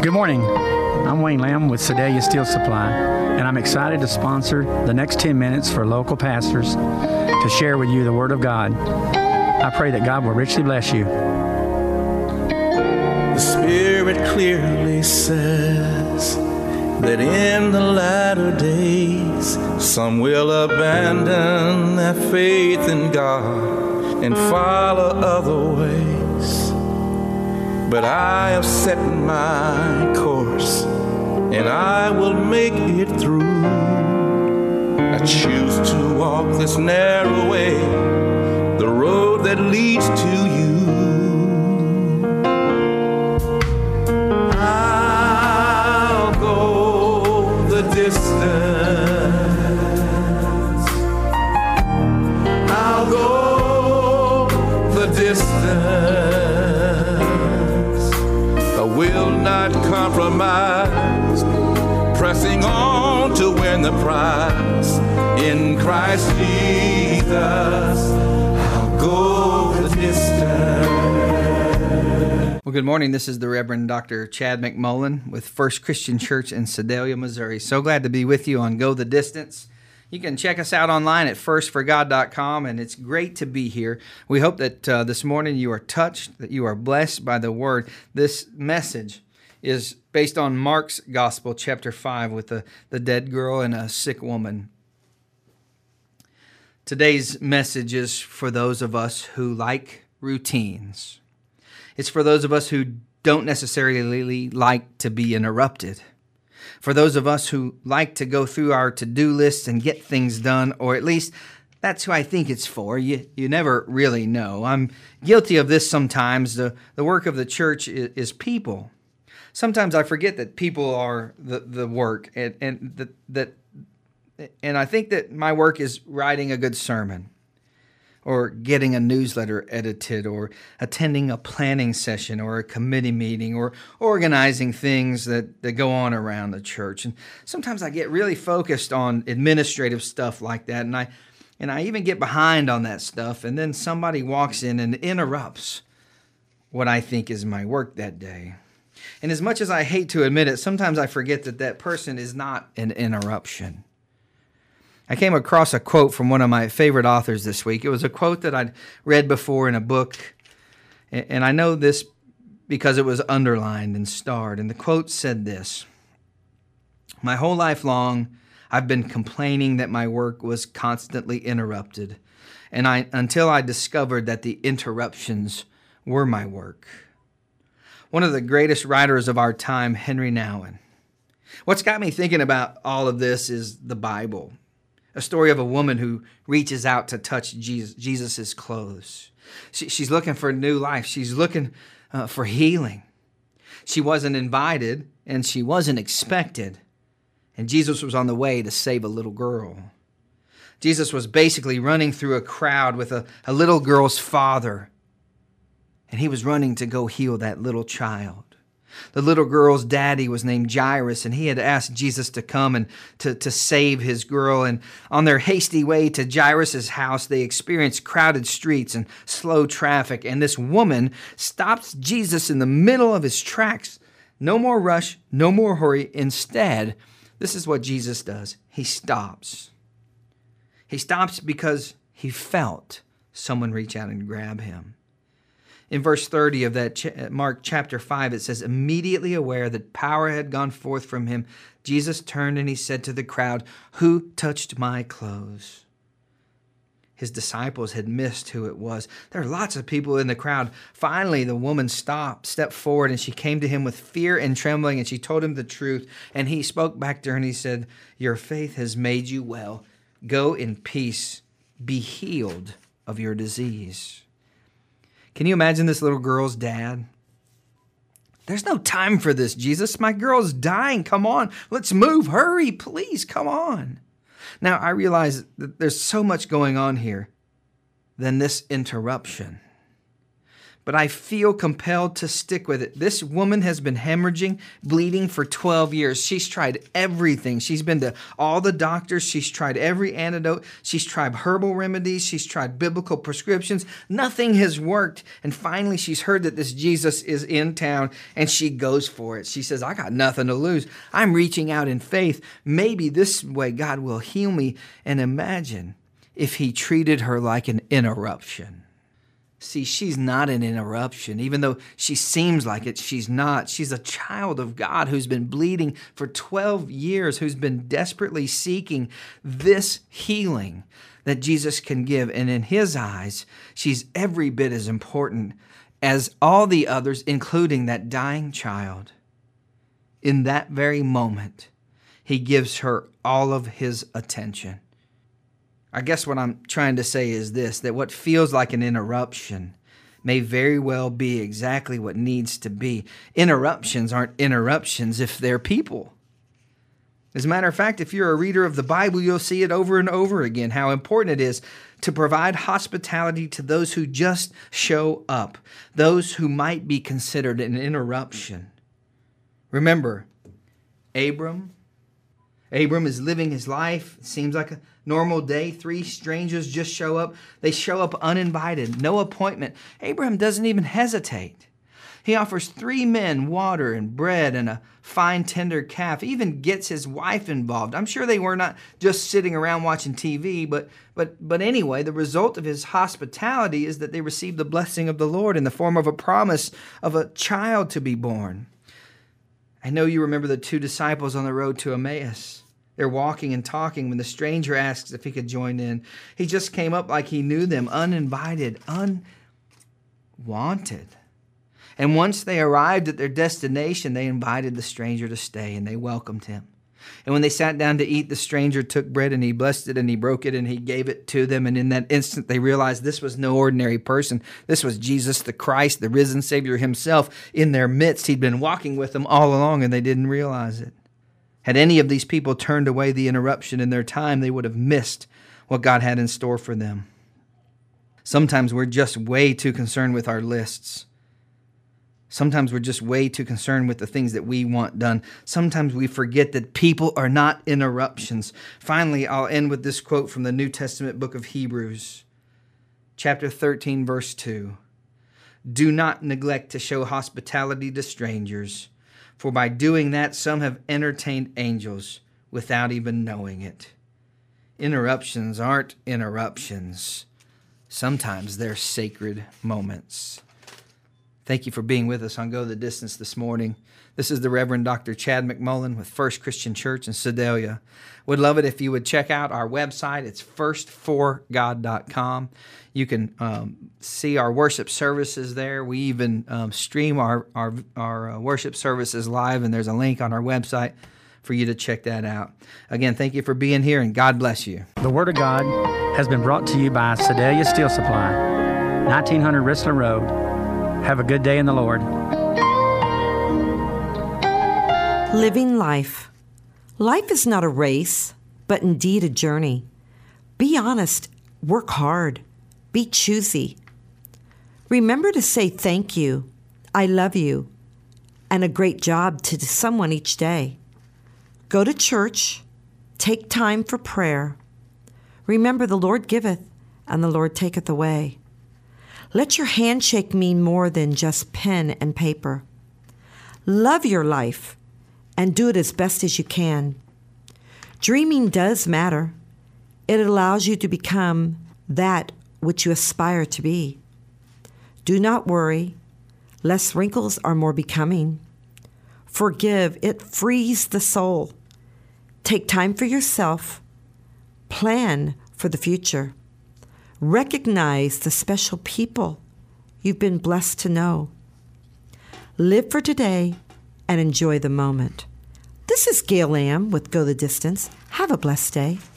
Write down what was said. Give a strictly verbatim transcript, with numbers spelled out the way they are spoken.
Good morning. I'm Wayne Lamb with Sedalia Steel Supply, and I'm excited to sponsor the next ten minutes for local pastors to share with you the Word of God. I pray that God will richly bless you. The Spirit clearly says that in the latter days some will abandon their faith in God and follow other ways. But I have set my course, and I will make it through. I choose to walk this narrow way, the road that leads to you. I'll go the distance. I'll go the distance. Will not compromise, pressing on to win the prize. In Christ Jesus, I'll go the distance. Well, good morning. This is the Reverend Doctor Chad McMullen with First Christian Church in Sedalia, Missouri. So glad to be with you on Go the Distance. You can check us out online at first for god dot com, and it's great to be here. We hope that uh, this morning you are touched, that you are blessed by the Word. This message is based on Mark's Gospel, chapter five, with the, the dead girl and a sick woman. Today's message is for those of us who like routines. It's for those of us who don't necessarily like to be interrupted. For those of us who like to go through our to-do lists and get things done, or at least that's who I think it's for. You you never really know. I'm guilty of this sometimes. The, the work of the church is, is people. Sometimes I forget that people are the, the work, and, and that, that and I think that my work is writing a good sermon, or getting a newsletter edited, or attending a planning session, or a committee meeting, or organizing things that, that go on around the church. And sometimes I get really focused on administrative stuff like that, and I and I even get behind on that stuff, and then somebody walks in and interrupts what I think is my work that day. And as much as I hate to admit it, sometimes I forget that that person is not an interruption. I came across a quote from one of my favorite authors this week. It was a quote that I'd read before in a book, and I know this because it was underlined and starred. And the quote said this: "My whole life long, I've been complaining that my work was constantly interrupted, and I until I discovered that the interruptions were my work." One of the greatest writers of our time, Henry Nouwen. What's got me thinking about all of this is the Bible. A story of a woman who reaches out to touch Jesus, Jesus's clothes. She, she's looking for a new life. She's looking uh, for healing. She wasn't invited, and she wasn't expected. And Jesus was on the way to save a little girl. Jesus was basically running through a crowd with a, a little girl's father. And he was running to go heal that little child. The little girl's daddy was named Jairus, and he had asked Jesus to come and to, to save his girl. And on their hasty way to Jairus' house, they experienced crowded streets and slow traffic. And this woman stops Jesus in the middle of his tracks. No more rush, no more hurry. Instead, this is what Jesus does. He stops. He stops because he felt someone reach out and grab him. In verse thirty of that ch- Mark chapter five, it says, "Immediately aware that power had gone forth from him, Jesus turned and he said to the crowd, 'Who touched my clothes?'" His disciples had missed who it was. There are lots of people in the crowd. Finally, the woman stopped, stepped forward, and she came to him with fear and trembling, and she told him the truth. And he spoke back to her and he said, "Your faith has made you well. Go in peace. Be healed of your disease." Can you imagine this little girl's dad? "There's no time for this, Jesus. My girl's dying. Come on. Let's move. Hurry, please. Come on." Now, I realize that there's so much going on here than this interruption. but I feel compelled to stick with it. This woman has been hemorrhaging, bleeding for twelve years. She's tried everything. She's been to all the doctors. She's tried every antidote. She's tried herbal remedies. She's tried biblical prescriptions. Nothing has worked. And finally, she's heard that this Jesus is in town, and she goes for it. She says, I got nothing to lose. I'm reaching out in faith. Maybe this way God will heal me. And imagine if he treated her like an interruption. See, she's not an interruption. Even though she seems like it, she's not. She's a child of God who's been bleeding for twelve years, who's been desperately seeking this healing that Jesus can give. And in his eyes, she's every bit as important as all the others, including that dying child. In that very moment, he gives her all of his attention. I guess what I'm trying to say is this, that what feels like an interruption may very well be exactly what needs to be. Interruptions aren't interruptions if they're people. As a matter of fact, if you're a reader of the Bible, you'll see it over and over again, how important it is to provide hospitality to those who just show up, those who might be considered an interruption. Remember, Abram, Abram is living his life. It seems like a normal day. Three strangers just show up. They show up uninvited, no appointment. Abraham doesn't even hesitate. He offers three men water and bread and a fine tender calf, even gets his wife involved. I'm sure they were not just sitting around watching T V, but, but, but anyway, the result of his hospitality is that they received the blessing of the Lord in the form of a promise of a child to be born. I know you remember the two disciples on the road to Emmaus. They're walking and talking when the stranger asks if he could join in. He just came up like he knew them, uninvited, unwanted. And once they arrived at their destination, they invited the stranger to stay, and they welcomed him. And when they sat down to eat, the stranger took bread, and he blessed it, and he broke it, and he gave it to them. And in that instant, they realized this was no ordinary person. This was Jesus the Christ, the risen Savior himself in their midst. He'd been walking with them all along, and they didn't realize it. Had any of these people turned away the interruption in their time, they would have missed what God had in store for them. Sometimes we're just way too concerned with our lists. Sometimes we're just way too concerned with the things that we want done. Sometimes we forget that people are not interruptions. Finally, I'll end with this quote from the New Testament book of Hebrews, chapter thirteen, verse two. Do not neglect to show hospitality to strangers, for by doing that, some have entertained angels without even knowing it. Interruptions aren't interruptions. Sometimes they're sacred moments. Thank you for being with us on Go the Distance this morning. This is the Reverend Doctor Chad McMullen with First Christian Church in Sedalia. Would love it if you would check out our website. It's first for god dot com. You can um, see our worship services there. We even um, stream our, our, our uh, worship services live, and there's a link on our website for you to check that out. Again, thank you for being here, and God bless you. The Word of God has been brought to you by Sedalia Steel Supply, nineteen hundred Rissler Road. Have a good day in the Lord. Living life. Life is not a race, but indeed a journey. Be honest. Work hard. Be choosy. Remember to say thank you, I love you, and a great job to someone each day. Go to church. Take time for prayer. Remember, the Lord giveth, and the Lord taketh away. Let your handshake mean more than just pen and paper. Love your life and do it as best as you can. Dreaming does matter. It allows you to become that which you aspire to be. Do not worry. Less wrinkles are more becoming. Forgive. It frees the soul. Take time for yourself. Plan for the future. Recognize the special people you've been blessed to know. Live for today and enjoy the moment. This is Gail Lamb with Go the Distance. Have a blessed day.